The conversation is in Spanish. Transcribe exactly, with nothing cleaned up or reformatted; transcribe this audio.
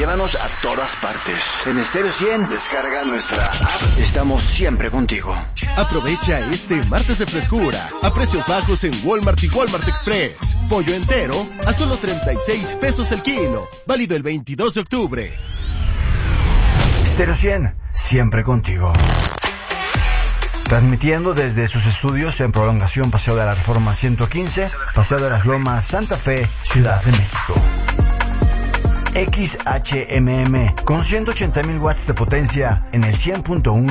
Llévanos a todas partes. En Stereo cien, descarga nuestra app. Estamos siempre contigo. Aprovecha este martes de frescura a precios bajos en Walmart y Walmart Express. Pollo entero a solo treinta y seis pesos el kilo. Válido el veintidós de octubre. Stereo cien, siempre contigo. Transmitiendo desde sus estudios en Prolongación Paseo de la Reforma ciento quince, Paseo de las Lomas, Santa Fe, Ciudad de México. X H M M con ciento ochenta mil watts de potencia en el cien punto uno